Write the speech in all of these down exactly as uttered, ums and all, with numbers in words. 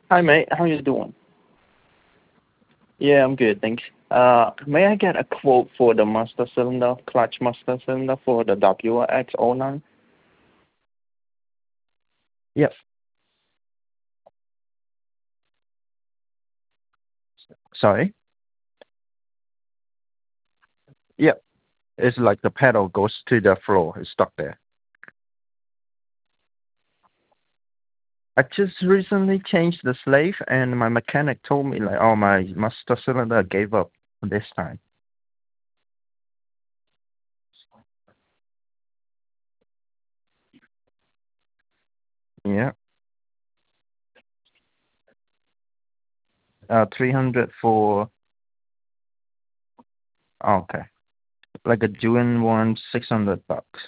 Hi, mate. How you doing? Yeah, I'm good, thanks. Uh, may I get a quote for the master cylinder, clutch master cylinder for the W X zero nine? Yes. Sorry? Yep. It's like the pedal goes to the floor. It's stuck there. I just recently changed the slave, and my mechanic told me, like, oh, my master cylinder gave up this time. Yeah. Uh, three hundred for, okay. Like a June one, six hundred bucks.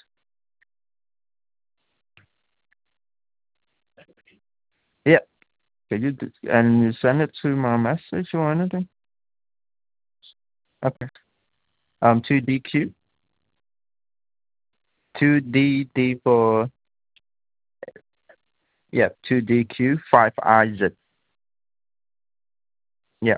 Yeah. Could you, do, and you send it to my message or anything? Okay. Um, two D Q. two D D for, yeah, two D Q, five I Z. Yeah.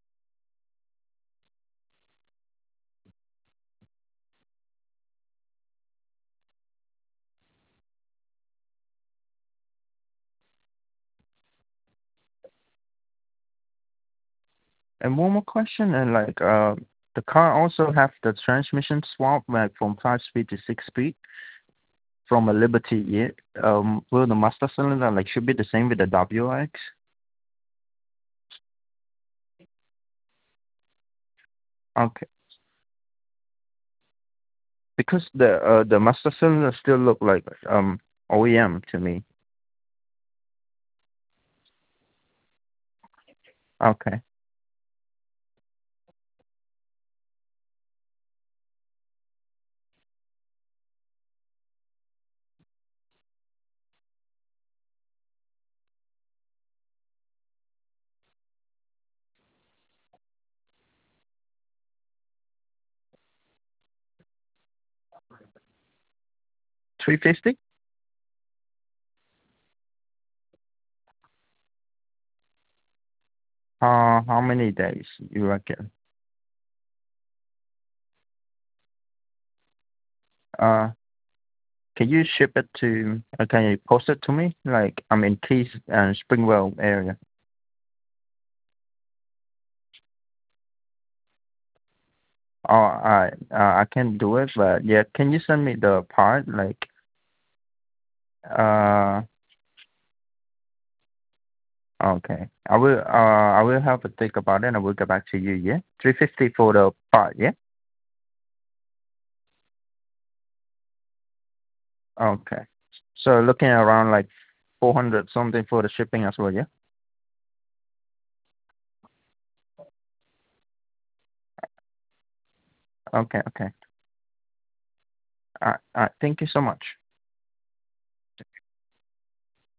And one more question, and like, uh, the car also have the transmission swap, like from five speed to six speed from a Liberty. Yeah. Um, will the master cylinder like should be the same with the W X? Okay. Because the uh the master cylinder still look like um O E M to me. Okay. three fifty. Uh, how many days you reckon? Uh, Can you ship it to, uh, can you post it to me? Like, I'm in Keys and Springwell area. Oh, I, uh, I can do it, but yeah, can you send me the part? Like, uh, okay. I will, uh, I will have a think about it and I will get back to you, yeah? three fifty for the part, yeah? Okay. So looking around like four hundred something for the shipping as well, yeah? Okay, okay. Alright, alright. Thank you so much.